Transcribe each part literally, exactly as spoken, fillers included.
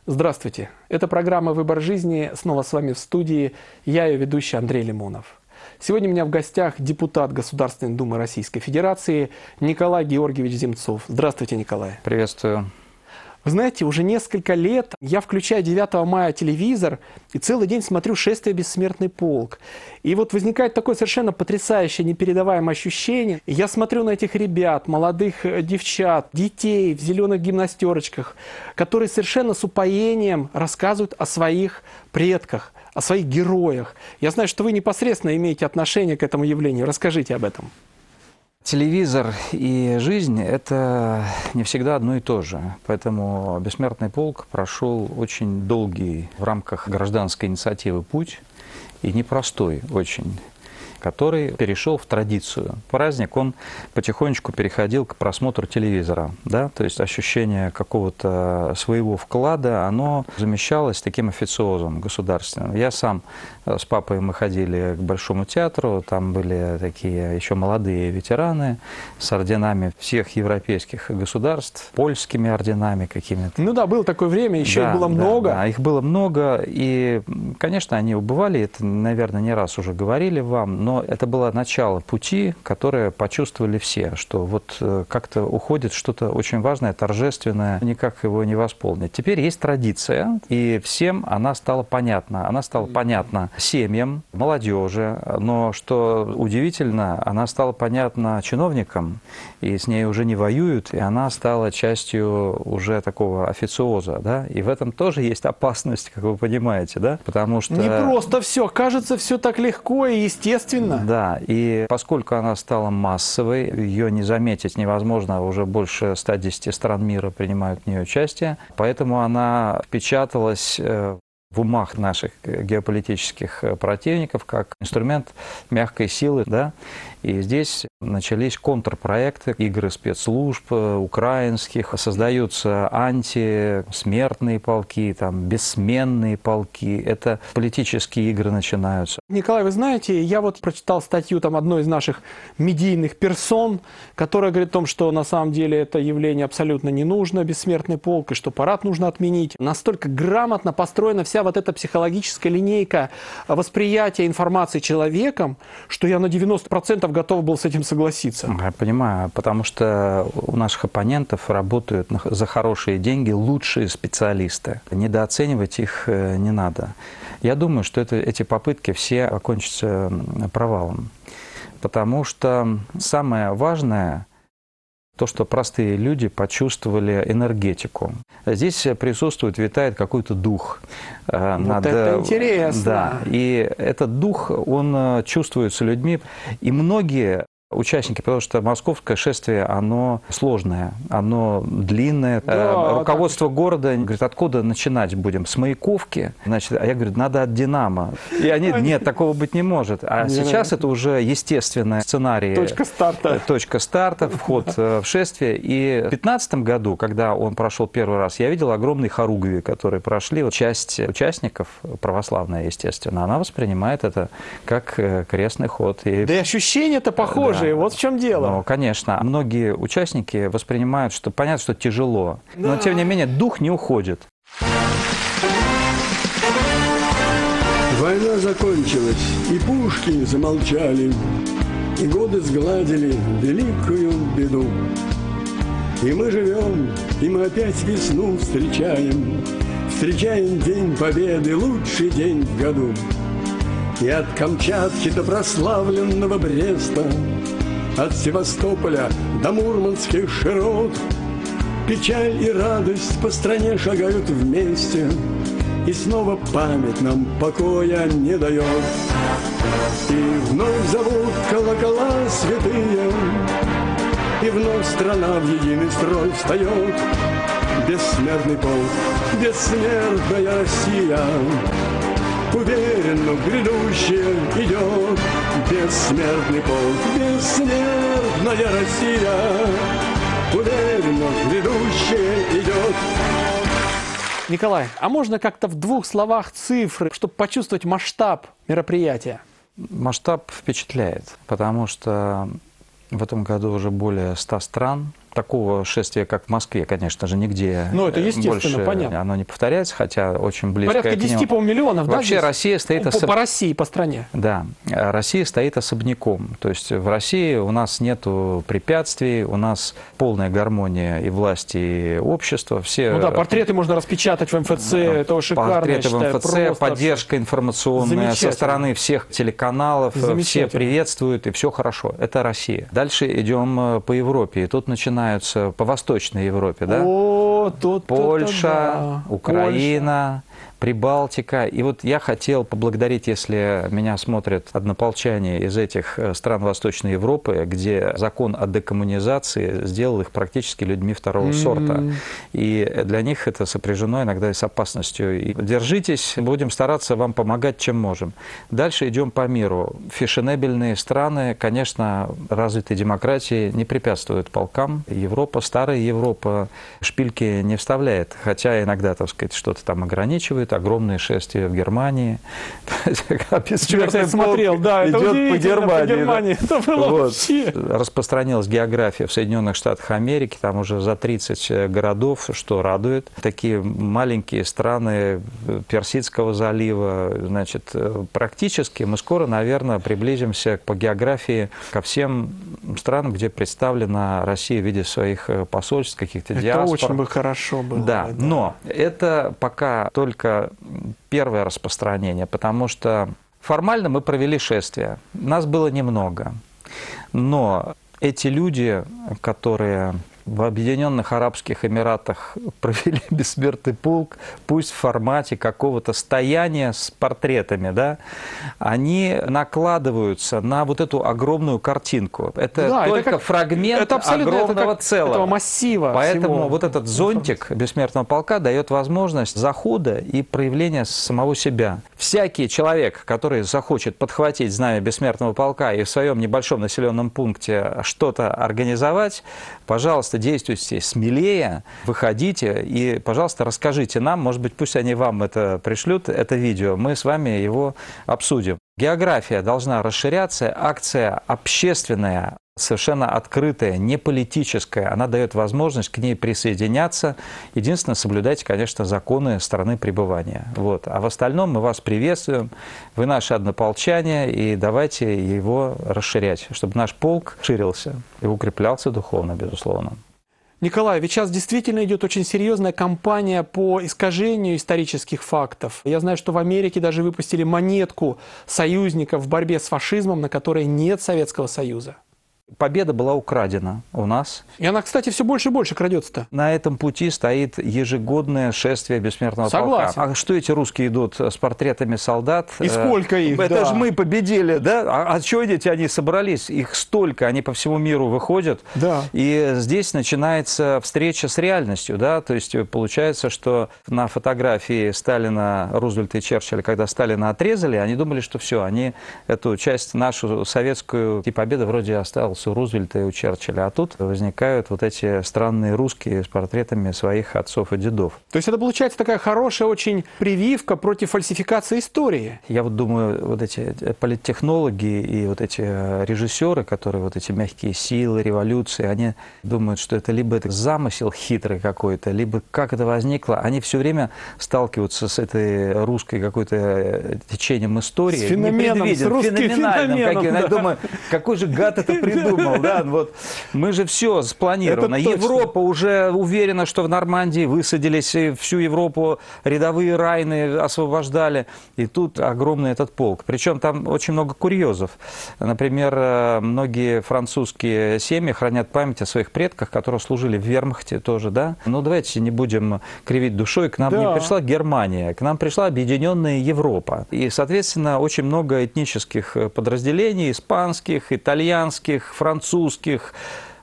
Здравствуйте. Это программа «Выбор жизни». Снова с вами в студии. Я ее ведущий Андрей Лимонов. Сегодня у меня в гостях депутат Государственной Думы Российской Федерации Николай Георгиевич Земцов. Здравствуйте, Николай. Приветствую. Вы знаете, уже несколько лет я включаю девятого мая телевизор и целый день смотрю «Шествие Бессмертный полк». И вот возникает такое совершенно потрясающее, непередаваемое ощущение. И я смотрю на этих ребят, молодых девчат, детей в зеленых гимнастерочках, которые совершенно с упоением рассказывают о своих предках, о своих героях. Я знаю, что вы непосредственно имеете отношение к этому явлению. Расскажите об этом. Телевизор и жизнь – это не всегда одно и то же. Поэтому «Бессмертный полк» прошел очень долгий в рамках гражданской инициативы путь, и непростой очень, который перешел в традицию. Праздник, он потихонечку переходил к просмотру телевизора. Да? То есть ощущение какого-то своего вклада, оно замещалось таким официозом государственным. Я сам с папой, мы ходили к Большому театру, там были такие еще молодые ветераны с орденами всех европейских государств, польскими орденами какими-то. Ну да, было такое время, еще да, их было да, много. Да, их было много, и, конечно, они убывали, это, наверное, не раз уже говорили вам, но это было начало пути, которое почувствовали все, что вот как-то уходит что-то очень важное, торжественное, никак его не восполнить. Теперь есть традиция, и всем она стала понятна. Она стала понятна семьям, молодежи, но, что удивительно, она стала понятна чиновникам, и с ней уже не воюют, и она стала частью уже такого официоза, да, и в этом тоже есть опасность, как вы понимаете, да, потому что... Не просто все, кажется, все так легко и естественно. Да, и поскольку она стала массовой, ее не заметить невозможно, уже больше ста десяти стран мира принимают в нее участие, поэтому она впечаталась в умах наших геополитических противников как инструмент мягкой силы, да, и здесь начались контрпроекты, игры спецслужб украинских, создаются антисмертные полки, там, бессменные полки, это политические игры начинаются. Николай, вы знаете, я вот прочитал статью там одной из наших медийных персон, которая говорит о том, что на самом деле это явление абсолютно не нужно, бессмертный полк, и что парад нужно отменить. Настолько грамотно построена вся вот эта психологическая линейка восприятия информации человеком, что я на девяносто процентов готов был с этим согласиться. Я понимаю, потому что у наших оппонентов работают за хорошие деньги лучшие специалисты. Недооценивать их не надо. Я думаю, что это, эти попытки все окончатся провалом. Потому что самое важное – то, что простые люди почувствовали энергетику. Здесь присутствует, витает какой-то дух. Вот над... это интересно. Да, и этот дух, он чувствуется людьми, и многие участники, потому что московское шествие, оно сложное, оно длинное. Да, руководство так... города говорит, откуда начинать будем? С Маяковки? Значит, а я говорю, надо от Динамо. И они, нет, такого быть не может. А нет, сейчас это уже естественный сценарий. Точка старта. Точка старта, вход в шествие. И в две тысячи пятнадцатом году, когда он прошел первый раз, я видел огромные хоругви, которые прошли. Вот часть участников, православная, естественно, она воспринимает это как крестный ход. И... Да и ощущения-то похожие. Да. Вот в чем дело. Ну, конечно. Многие участники воспринимают, что понятно, что тяжело. Да. Но, тем не менее, дух не уходит. Война закончилась, и пушки замолчали, и годы сгладили великую беду. И мы живем, и мы опять весну встречаем, встречаем День Победы, лучший день в году. И от Камчатки до прославленного Бреста, от Севастополя до мурманских широт, печаль и радость по стране шагают вместе, и снова память нам покоя не дает. И вновь зовут колокола святые, и вновь страна в единый строй встает. Бессмертный полк, бессмертная Россия, уверенно в грядущее идет. Бессмертный полк, бессмертная Россия, уверенно в грядущее идет. Николай, а можно как-то в двух словах цифры, чтобы почувствовать масштаб мероприятия? Масштаб впечатляет, потому что в этом году уже более ста стран такого шествия, как в Москве, конечно же, нигде Ну, это естественно, больше понятно. оно не повторяется, хотя очень близко Порядка к нему. десяти, по-моему, миллионов, да? Вообще здесь? Россия стоит по, особ... по России, по стране. Да, Россия стоит особняком. То есть в России у нас нету препятствий, у нас полная гармония и власти, и общества. Все... Ну да, портреты можно распечатать в эм эф цэ, это шикарно, Портреты я в считаю, эм эф цэ, просто поддержка информационная со стороны всех телеканалов, все приветствуют, и все хорошо. Это Россия. Дальше идем по Европе, и тут начинаются по Восточной Европе, да? О, тут Польша, да. Украина, Прибалтика. И вот я хотел поблагодарить, если меня смотрят однополчане из этих стран Восточной Европы, где закон о декоммунизации сделал их практически людьми второго mm-hmm. сорта. И для них это сопряжено иногда и с опасностью. И держитесь, будем стараться вам помогать, чем можем. Дальше идем по миру. Фешенебельные страны, конечно, развитой демократии не препятствуют полкам. Европа, старая Европа, шпильки не вставляет, хотя иногда, так сказать, что-то там ограничивает. Огромные шествия в Германии. Я смотрел, да, это идет по Германии. По Германии. Да? Это было вот. вообще. Распространилась география в Соединенных Штатах Америки, там уже за тридцать городов, что радует. Такие маленькие страны Персидского залива, значит, практически мы скоро, наверное, приблизимся по географии ко всем странам, где представлена Россия в виде своих посольств, каких-то диаспор. Это очень бы хорошо было. Да, да, но это пока только первое распространение, потому что формально мы провели шествие. Нас было немного. Но эти люди, которые в Объединенных Арабских Эмиратах провели бессмертный полк, пусть в формате какого-то стояния с портретами, да, они накладываются на вот эту огромную картинку. Это да, только это как, фрагмент это огромного это как, целого. Этого массива. Поэтому всего. вот этот зонтик бессмертного полка дает возможность захода и проявления самого себя. Всякий человек, который захочет подхватить знамя бессмертного полка и в своем небольшом населенном пункте что-то организовать, пожалуйста, действуйте смелее, выходите и, пожалуйста, расскажите нам, может быть, пусть они вам это пришлют, это видео, мы с вами его обсудим. География должна расширяться, акция общественная, совершенно открытая, не политическая, она дает возможность к ней присоединяться. Единственное, соблюдайте, конечно, законы страны пребывания. Вот. А в остальном мы вас приветствуем, вы наши однополчане, и давайте его расширять, чтобы наш полк ширился и укреплялся духовно, безусловно. Николай, ведь сейчас действительно идет очень серьезная кампания по искажению исторических фактов. Я знаю, что в Америке даже выпустили монетку союзников в борьбе с фашизмом, на которой нет Советского Союза. Победа была украдена у нас. И она, кстати, все больше и больше крадется-то. На этом пути стоит ежегодное шествие бессмертного Согласен. полка. А что эти русские идут с портретами солдат? И сколько их, Это да. же мы победили, да? А, а что эти, они собрались? Их столько, они по всему миру выходят. Да. И здесь начинается встреча с реальностью, да? То есть получается, что на фотографии Сталина, Рузвельта и Черчилля, когда Сталина отрезали, они думали, что все, они эту часть нашу советскую, и победа вроде осталась у Рузвельта и у Черчилля. А тут возникают вот эти странные русские с портретами своих отцов и дедов. То есть это получается такая хорошая очень прививка против фальсификации истории. Я вот думаю, вот эти политтехнологи и вот эти режиссеры, которые вот эти мягкие силы, революции, они думают, что это либо это замысел хитрый какой-то, либо как это возникло. Они все время сталкиваются с этой русской какой-то течением истории. С феноменом, с русским феноменом. Да. Я думаю, какой же гад это придумал. Да, вот. Мы же все спланировано. Европа уже уверена, что в Нормандии высадились, и всю Европу рядовые райны освобождали. И тут огромный этот полк. Причем там очень много курьезов. Например, многие французские семьи хранят память о своих предках, которые служили в вермахте тоже, да. Ну, давайте не будем кривить душой. К нам да. не пришла Германия, к нам пришла объединенная Европа. И, соответственно, очень много этнических подразделений, испанских, итальянских, французских,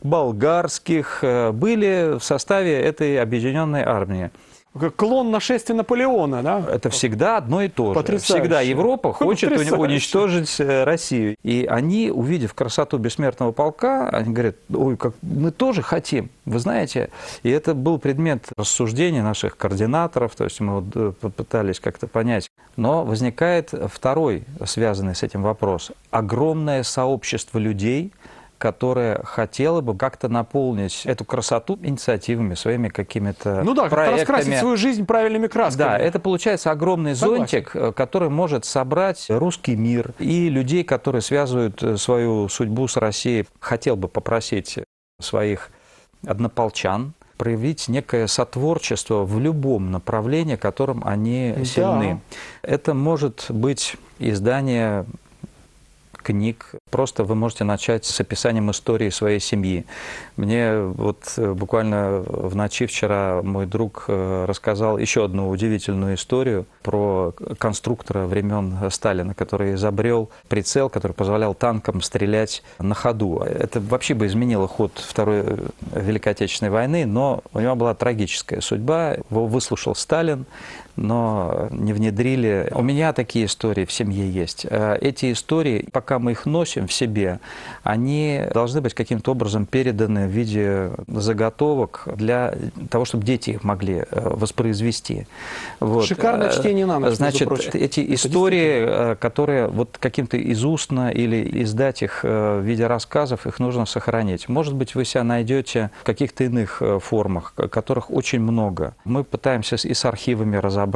болгарских, были в составе этой объединенной армии. Клон нашествия Наполеона, да? Это всегда одно и то же. Потрясающе. Всегда Европа хочет Потрясающе. уничтожить Россию. И они, увидев красоту бессмертного полка, они говорят, ой, как мы тоже хотим, вы знаете. И это был предмет рассуждения наших координаторов, то есть мы вот попытались как-то понять. Но возникает второй, связанный с этим вопрос. Огромное сообщество людей, которое хотело бы как-то наполнить эту красоту инициативами, своими какими-то Ну да, как-то проектами. раскрасить свою жизнь правильными красками. Да, это получается огромный Согласен. зонтик, который может собрать русский мир и людей, которые связывают свою судьбу с Россией. Хотел бы попросить своих однополчан проявить некое сотворчество в любом направлении, в котором они Да. сильны. Это может быть издание книг. Просто вы можете начать с описанием истории своей семьи. Мне вот буквально в ночи вчера мой друг рассказал еще одну удивительную историю про конструктора времен Сталина, который изобрел прицел, который позволял танкам стрелять на ходу. Это вообще бы изменило ход Второй Великой Отечественной войны, но у него была трагическая судьба. Его выслушал Сталин, но не внедрили. У меня такие истории в семье есть. Эти истории, пока мы их носим в себе, они должны быть каким-то образом переданы в виде заготовок для того, чтобы дети их могли воспроизвести. Вот. Шикарное чтение на ночь, Значит, между прочим. эти Это истории, которые вот каким-то из устно или издать их в виде рассказов, их нужно сохранить. Может быть, вы себя найдете в каких-то иных формах, которых очень много. Мы пытаемся и с архивами разобраться,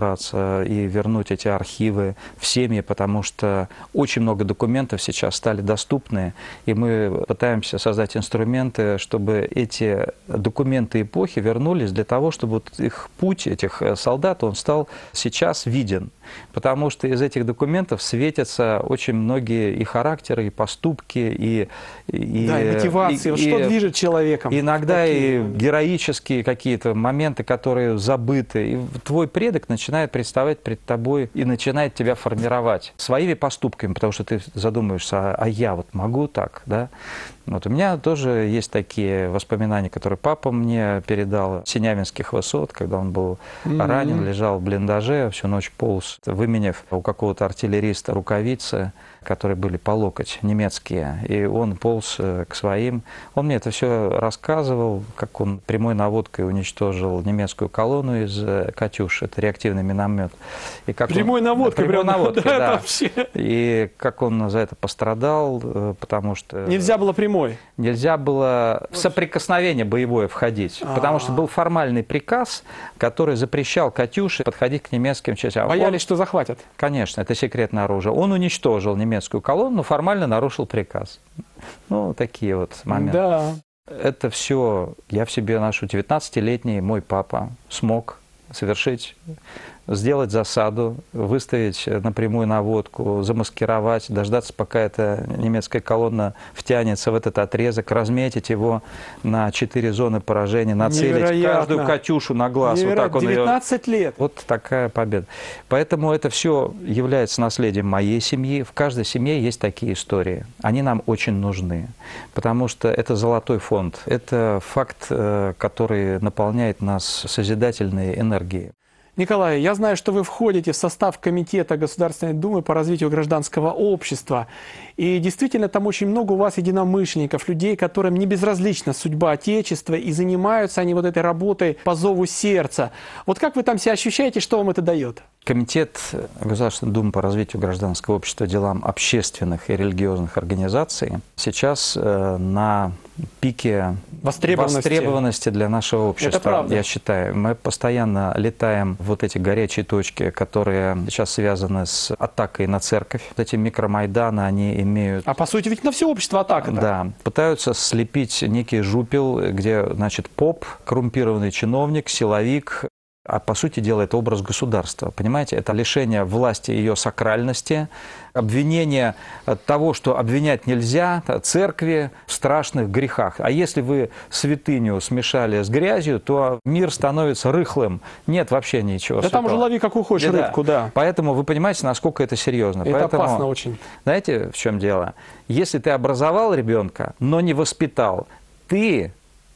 и вернуть эти архивы в семьи, потому что очень много документов сейчас стали доступны, и мы пытаемся создать инструменты, чтобы эти документы эпохи вернулись для того, чтобы вот их путь, этих солдат, он стал сейчас виден. Потому что из этих документов светятся очень многие и характеры, и поступки, и, и, Да, и мотивации, и, вот что и, движет человеком. Иногда Такие. и героические какие-то моменты, которые забыты. И твой предок начинает представать перед тобой и начинает тебя формировать своими поступками, потому что ты задумаешься, а, а я вот могу так, да? Вот у меня тоже есть такие воспоминания, которые папа мне передал, Синявинских высот, когда он был mm-hmm. ранен, лежал в блиндаже, всю ночь полз, выменяв у какого-то артиллериста рукавицы, которые были по локоть, немецкие, и он полз к своим. Он мне это все рассказывал, как он прямой наводкой уничтожил немецкую колонну из «Катюш», это реактивный миномет. И как прямой он, наводкой, прямой прям, наводкой, да, да. вообще. И как он за это пострадал, потому что... Нельзя было прямой. Нельзя было в соприкосновение боевое входить, А-а-а. потому что был формальный приказ, который запрещал «Катюше» подходить к немецким частям. Боялись, он, что захватят. Конечно, это секретное оружие. Он уничтожил немецкую колонну, но формально нарушил приказ. Ну, такие вот моменты. Да. Это все я в себе ношу. девятнадцатилетний мой папа смог совершить, сделать засаду, выставить напрямую наводку, замаскировать, дождаться, пока эта немецкая колонна втянется в этот отрезок, разметить его на четыре зоны поражения, нацелить Невероятно. каждую «Катюшу» на глаз. Вот так он девятнадцать ее... лет. Вот такая победа. Поэтому это все является наследием моей семьи. В каждой семье есть такие истории. Они нам очень нужны, потому что это золотой фонд. Это факт, который наполняет нас созидательной энергией. Николай, я знаю, что вы входите в состав Комитета Государственной Думы по развитию гражданского общества. И действительно, там очень много у вас единомышленников, людей, которым не безразлична судьба Отечества, и занимаются они вот этой работой по зову сердца. Вот как вы там себя ощущаете, что вам это дает? Комитет Государственной Думы по развитию гражданского общества делам общественных и религиозных организаций сейчас э, на пике востребованности. востребованности для нашего общества. Это правда. Я считаю, мы постоянно летаем в вот эти горячие точки, которые сейчас связаны с атакой на церковь. Вот эти микромайданы, они имеют... А по сути ведь на все общество атака. Да. Пытаются слепить некий жупел, где, значит, поп, коррумпированный чиновник, силовик. А по сути дела это образ государства, понимаете? Это лишение власти ее сакральности, обвинение того, что обвинять нельзя, церкви в страшных грехах. А если вы святыню смешали с грязью, то мир становится рыхлым. Нет вообще ничего Да святого. Там уже лови как хочешь да, рыбку, да. Поэтому вы понимаете, насколько это серьезно. Это Поэтому, опасно очень. Знаете, в чем дело? Если ты образовал ребенка, но не воспитал, ты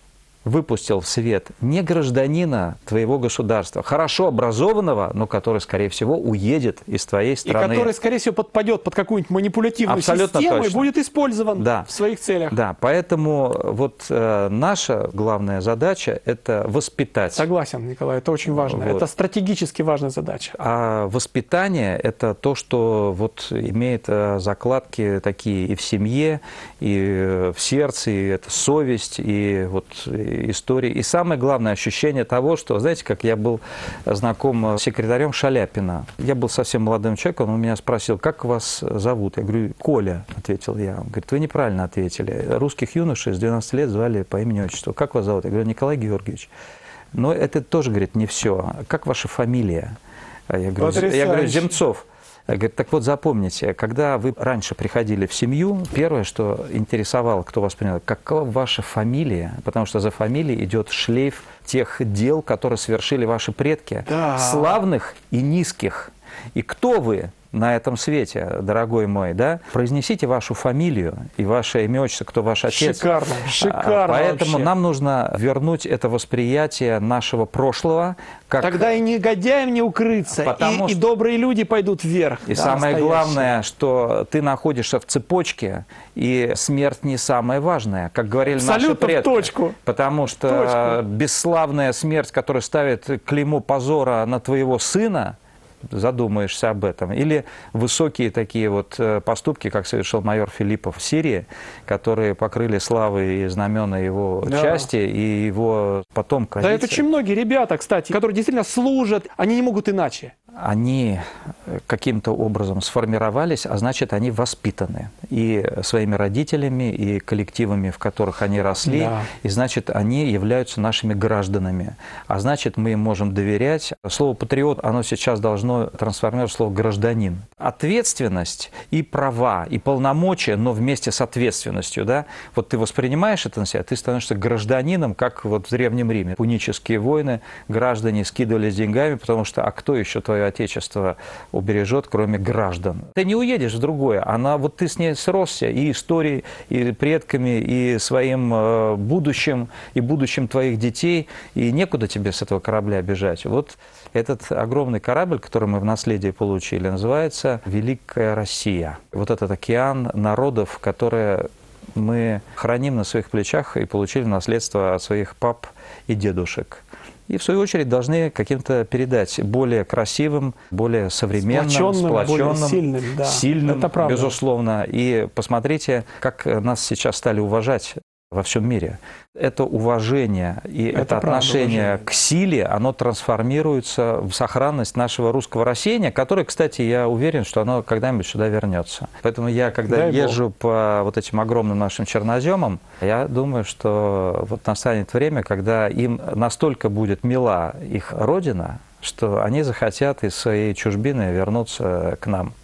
выпустил в свет не гражданина твоего государства, хорошо образованного, но который, скорее всего, уедет из твоей страны. И который, скорее всего, подпадет под какую-нибудь манипулятивную Абсолютно систему точно. и будет использован Да. в своих целях. Да, поэтому вот э, наша главная задача – это воспитать. Согласен, Николай, это очень важно. Вот. Это стратегически важная задача. А воспитание – это то, что вот имеет э, закладки такие и в семье, и в сердце, и это совесть, и вот и история. И самое главное ощущение того, что, знаете, как я был знаком с секретарем Шаляпина. Я был совсем молодым человеком, он меня спросил, как вас зовут? Я говорю, Коля, ответил я. Он говорит, вы неправильно ответили. Русских юношей с двенадцати лет звали по имени-отчеству. Как вас зовут? Я говорю, Николай Георгиевич. Но это тоже, говорит, не все. Как ваша фамилия? Я говорю, я говорю Земцов. Говорит, так вот запомните, когда вы раньше приходили в семью, первое, что интересовало, кто вас принял, какова ваша фамилия, потому что за фамилией идет шлейф тех дел, которые совершили ваши предки, Да. славных и низких. И кто вы на этом свете, дорогой мой, да? Произнесите вашу фамилию и ваше имя, отчество, кто ваш отец. Шикарно, шикарно Поэтому вообще. нам нужно вернуть это восприятие нашего прошлого. Как... Тогда и негодяям не укрыться, Потому и, что... и добрые люди пойдут вверх. И да, самое настоящие. главное, что ты находишься в цепочке, и смерть не самое важное, как говорили Абсолютно наши предки. в точку. Потому что точку. бесславная смерть, которая ставит клеймо позора на твоего сына, задумаешься об этом. Или высокие такие вот поступки, как совершил майор Филиппов в Сирии, которые покрыли славой и знамена его Да. части и его потомков. Да, это очень многие ребята, кстати, которые действительно служат, они не могут иначе. Они каким-то образом сформировались, а значит, они воспитаны и своими родителями, и коллективами, в которых они росли, Да. и значит, они являются нашими гражданами. А значит, мы им можем доверять. Слово «патриот», оно сейчас должно трансформироваться в слово «гражданин». Ответственность и права, и полномочия, но вместе с ответственностью, да, вот ты воспринимаешь это на себя, ты становишься гражданином, как вот в Древнем Риме. Пунические войны, граждане скидывались деньгами, потому что, а кто еще твое отечество убережет, кроме граждан? Ты не уедешь в другое, она, вот ты с ней сросся и историей, и предками, и своим э, будущим, и будущим твоих детей, и некуда тебе с этого корабля бежать. Вот этот огромный корабль, который мы в наследие получили, называется «Великая Россия». Вот этот океан народов, которые мы храним на своих плечах и получили в наследство от своих пап и дедушек. И, в свою очередь, должны каким-то передать более красивым, более современным, Сплоченным, сплоченным, более сильным, да. сильным, Это правда. безусловно. И посмотрите, как нас сейчас стали уважать во всем мире. Это уважение и это, Это правда, отношение уважение. к силе, оно трансформируется в сохранность нашего русского растения, которое, кстати, я уверен, что оно когда-нибудь сюда вернется. Поэтому я, когда Дай езжу по вот этим огромным нашим черноземам, я думаю, что вот настанет время, когда им настолько будет мила их родина, что они захотят из своей чужбины вернуться к нам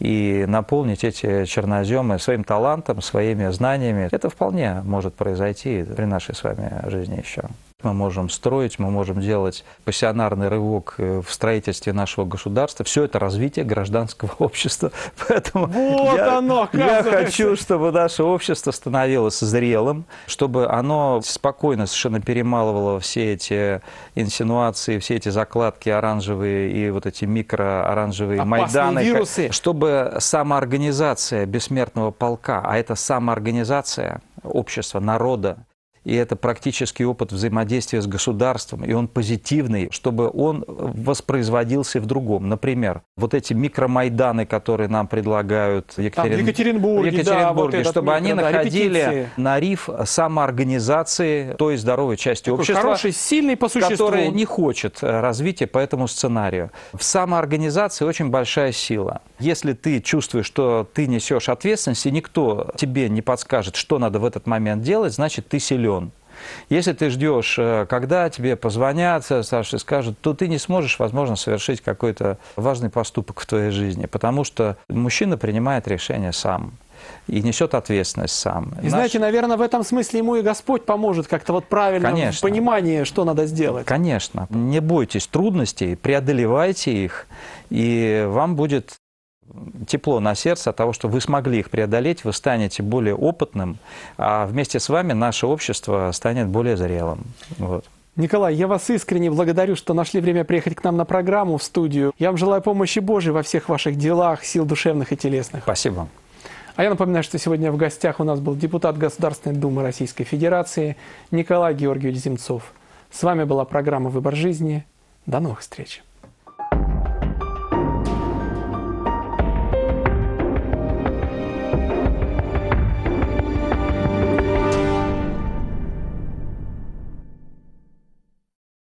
и наполнить эти черноземы своим талантом, своими знаниями. Это вполне может произойти при нашей с вами жизни еще. Мы можем строить, мы можем делать пассионарный рывок в строительстве нашего государства. Все это развитие гражданского общества. Поэтому Вот я, оно, я оказывается. хочу, чтобы наше общество становилось зрелым, чтобы оно спокойно совершенно перемалывало все эти инсинуации, все эти закладки оранжевые и вот эти микро-оранжевые Опасные майданы. вирусы. Чтобы самоорганизация бессмертного полка, а это самоорганизация общества, народа, и это практический опыт взаимодействия с государством, и он позитивный, чтобы он воспроизводился в другом. Например, вот эти микромайданы, которые нам предлагают в, Екатерин... Там, в Екатеринбурге, в Екатеринбурге, да, вот этот чтобы микро, они да, находили репетиции. на риф самоорганизации той здоровой части Такой общества, хороший, сильный по существу. которая не хочет развития по этому сценарию. В самоорганизации очень большая сила. Если ты чувствуешь, что ты несешь ответственность, и никто тебе не подскажет, что надо в этот момент делать, значит, ты силен. Если ты ждешь, когда тебе позвонят, старшие скажут, то ты не сможешь, возможно, совершить какой-то важный поступок в твоей жизни, потому что мужчина принимает решение сам и несет ответственность сам. И знаете, Наш... наверное, в этом смысле ему и Господь поможет как-то вот правильно Конечно. в понимании, что надо сделать. Конечно. Не бойтесь трудностей, преодолевайте их, и вам будет тепло на сердце от того, что вы смогли их преодолеть, вы станете более опытным, а вместе с вами наше общество станет более зрелым. Вот. Николай, я вас искренне благодарю, что нашли время приехать к нам на программу в студию. Я вам желаю помощи Божией во всех ваших делах, сил душевных и телесных. Спасибо. А я напоминаю, что сегодня в гостях у нас был депутат Государственной Думы Российской Федерации Николай Георгиевич Земцов. С вами была программа «Выбор жизни». До новых встреч.